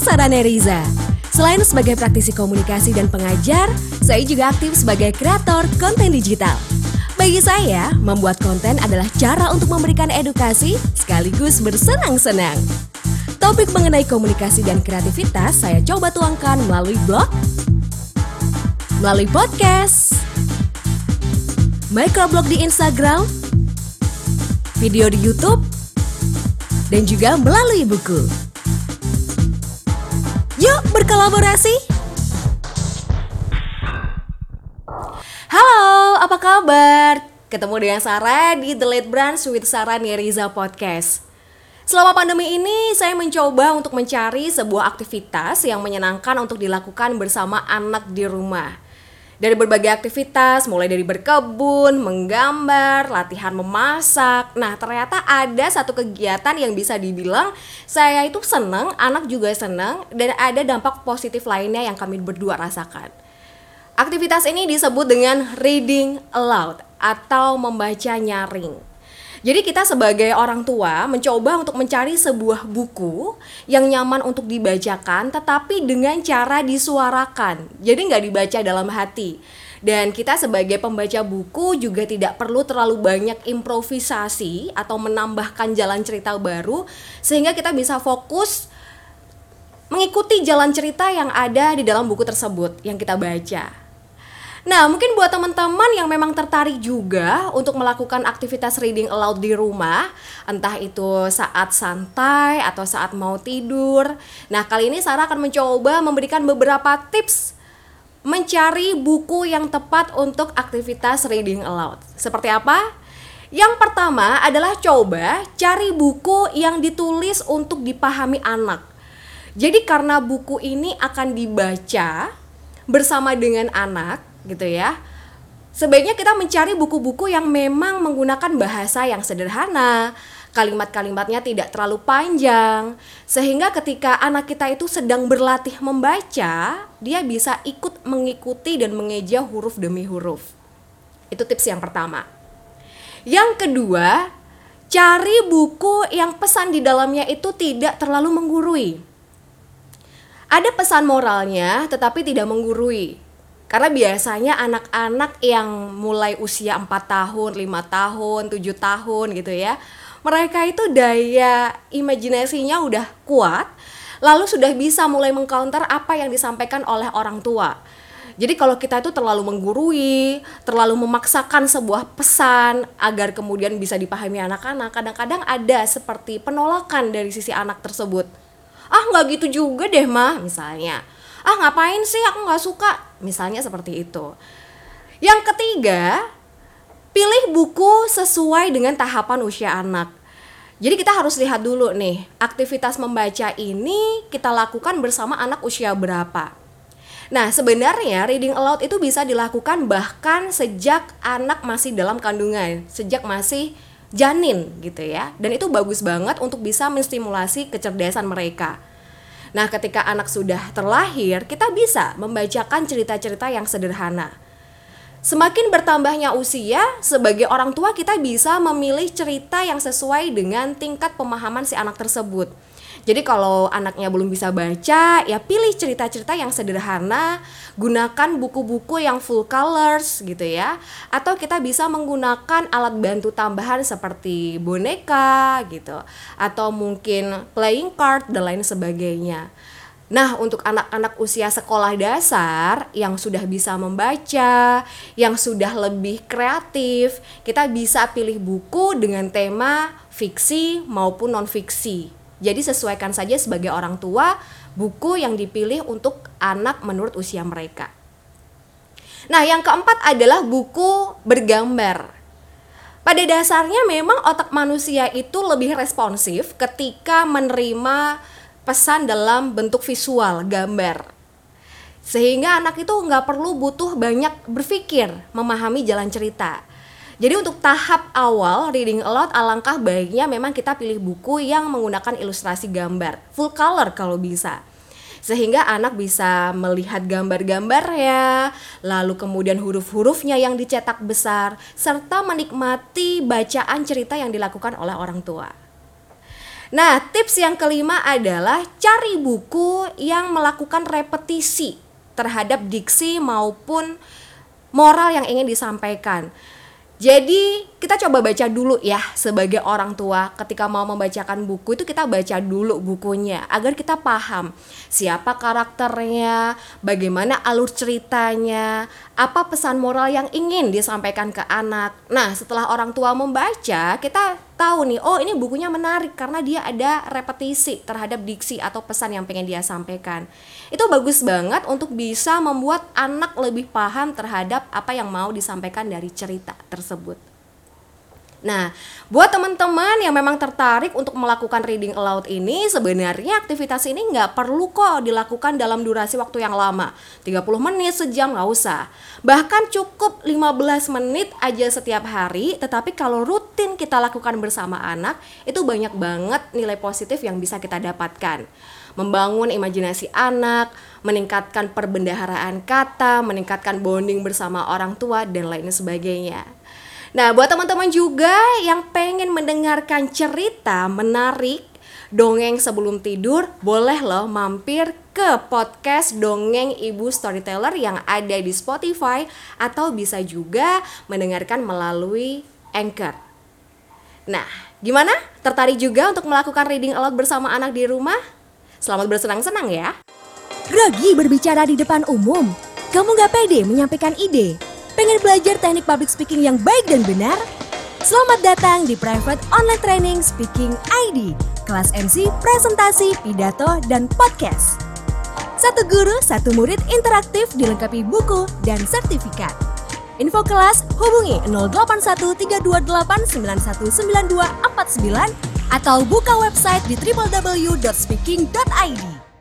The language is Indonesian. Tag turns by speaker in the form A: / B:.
A: Sarah Neriza. Selain sebagai praktisi komunikasi dan pengajar, saya juga aktif sebagai kreator konten digital. Bagi saya, membuat konten adalah cara untuk memberikan edukasi sekaligus bersenang-senang. Topik mengenai komunikasi dan kreativitas saya coba tuangkan melalui blog, melalui podcast, microblog di Instagram, video di YouTube, dan juga melalui buku. Yuk berkolaborasi! Halo, apa kabar? Ketemu dengan Sarah di The Late Brunch with Sarah Neriza Podcast. Selama pandemi ini, saya mencoba untuk mencari sebuah aktivitas yang menyenangkan untuk dilakukan bersama anak di rumah. Dari berbagai aktivitas, mulai dari berkebun, menggambar, latihan memasak. Nah, ternyata ada satu kegiatan yang bisa dibilang saya itu senang, anak juga senang, dan ada dampak positif lainnya yang kami berdua rasakan. Aktivitas ini disebut dengan reading aloud atau membaca nyaring. Jadi kita sebagai orang tua mencoba untuk mencari sebuah buku yang nyaman untuk dibacakan tetapi dengan cara disuarakan. Jadi nggak dibaca dalam hati. Dan kita sebagai pembaca buku juga tidak perlu terlalu banyak improvisasi atau menambahkan jalan cerita baru sehingga kita bisa fokus mengikuti jalan cerita yang ada di dalam buku tersebut yang kita baca. Nah, mungkin buat teman-teman yang memang tertarik juga untuk melakukan aktivitas reading aloud di rumah, entah itu saat santai atau saat mau tidur. Nah, kali ini Sarah akan mencoba memberikan beberapa tips mencari buku yang tepat untuk aktivitas reading aloud. Seperti apa? Yang pertama adalah coba cari buku yang ditulis untuk dipahami anak. Jadi karena buku ini akan dibaca bersama dengan anak, gitu ya. Sebaiknya kita mencari buku-buku yang memang menggunakan bahasa yang sederhana, kalimat-kalimatnya tidak terlalu panjang, sehingga ketika anak kita itu sedang berlatih membaca, dia bisa ikut mengikuti dan mengeja huruf demi huruf. Itu tips yang pertama. Yang kedua, cari buku yang pesan di dalamnya itu tidak terlalu menggurui. Ada pesan moralnya tetapi tidak menggurui. Karena biasanya anak-anak yang mulai usia 4 tahun, 5 tahun, 7 tahun gitu ya, mereka itu daya imajinasinya udah kuat, lalu sudah bisa mulai mengcounter apa yang disampaikan oleh orang tua. Jadi kalau kita itu terlalu menggurui, terlalu memaksakan sebuah pesan agar kemudian bisa dipahami anak-anak, kadang-kadang ada seperti penolakan dari sisi anak tersebut. Ah, nggak gitu juga deh mah, misalnya. Ah, ngapain sih, aku gak suka, misalnya seperti itu. Yang ketiga, pilih buku sesuai dengan tahapan usia anak. Jadi kita harus lihat dulu nih, aktivitas membaca ini kita lakukan bersama anak usia berapa. Nah, sebenarnya reading aloud itu bisa dilakukan bahkan sejak anak masih dalam kandungan, sejak masih janin gitu ya. Dan itu bagus banget untuk bisa menstimulasi kecerdasan mereka. Nah, ketika anak sudah terlahir, kita bisa membacakan cerita-cerita yang sederhana. Semakin bertambahnya usia, sebagai orang tua kita bisa memilih cerita yang sesuai dengan tingkat pemahaman si anak tersebut. Jadi kalau anaknya belum bisa baca, ya pilih cerita-cerita yang sederhana, gunakan buku-buku yang full colors gitu ya. Atau kita bisa menggunakan alat bantu tambahan seperti boneka gitu. Atau mungkin playing card dan lain sebagainya. Nah, untuk anak-anak usia sekolah dasar yang sudah bisa membaca, yang sudah lebih kreatif, kita bisa pilih buku dengan tema fiksi maupun non-fiksi. Jadi sesuaikan saja sebagai orang tua buku yang dipilih untuk anak menurut usia mereka. Nah, yang keempat adalah buku bergambar. Pada dasarnya memang otak manusia itu lebih responsif ketika menerima pesan dalam bentuk visual, gambar. Sehingga anak itu nggak perlu butuh banyak berpikir memahami jalan cerita. Jadi untuk tahap awal reading aloud alangkah baiknya memang kita pilih buku yang menggunakan ilustrasi gambar, full color kalau bisa. Sehingga anak bisa melihat gambar-gambarnya, lalu kemudian huruf-hurufnya yang dicetak besar, serta menikmati bacaan cerita yang dilakukan oleh orang tua. Nah, tips yang kelima adalah cari buku yang melakukan repetisi terhadap diksi maupun moral yang ingin disampaikan. Jadi kita coba baca dulu ya sebagai orang tua. Ketika mau membacakan buku itu kita baca dulu bukunya agar kita paham siapa karakternya, bagaimana alur ceritanya, apa pesan moral yang ingin disampaikan ke anak. Nah, setelah orang tua membaca, kita tahu nih, oh ini bukunya menarik karena dia ada repetisi terhadap diksi atau pesan yang pengen dia sampaikan. Itu bagus banget untuk bisa membuat anak lebih paham terhadap apa yang mau disampaikan dari cerita tersebut. Nah, buat teman-teman yang memang tertarik untuk melakukan reading aloud ini, sebenarnya aktivitas ini nggak perlu kok dilakukan dalam durasi waktu yang lama. 30 menit, sejam nggak usah. Bahkan cukup 15 menit aja setiap hari, tetapi kalau rutin kita lakukan bersama anak, itu banyak banget nilai positif yang bisa kita dapatkan. Membangun imajinasi anak, meningkatkan perbendaharaan kata, meningkatkan bonding bersama orang tua, dan lain sebagainya. Nah, buat teman-teman juga yang pengen mendengarkan cerita menarik, dongeng sebelum tidur, boleh loh mampir ke podcast Dongeng Ibu Storyteller yang ada di Spotify, atau bisa juga mendengarkan melalui Anchor. Nah, gimana? Tertarik juga untuk melakukan reading aloud bersama anak di rumah? Selamat bersenang-senang ya.
B: Grogi berbicara di depan umum? Kamu gak pede menyampaikan ide? Pengen belajar teknik public speaking yang baik dan benar? Selamat datang di Private Online Training Speaking ID, kelas MC, presentasi, pidato, dan podcast. Satu guru, satu murid interaktif dilengkapi buku dan sertifikat. Info kelas hubungi 081328919249 atau buka website di www.speaking.id.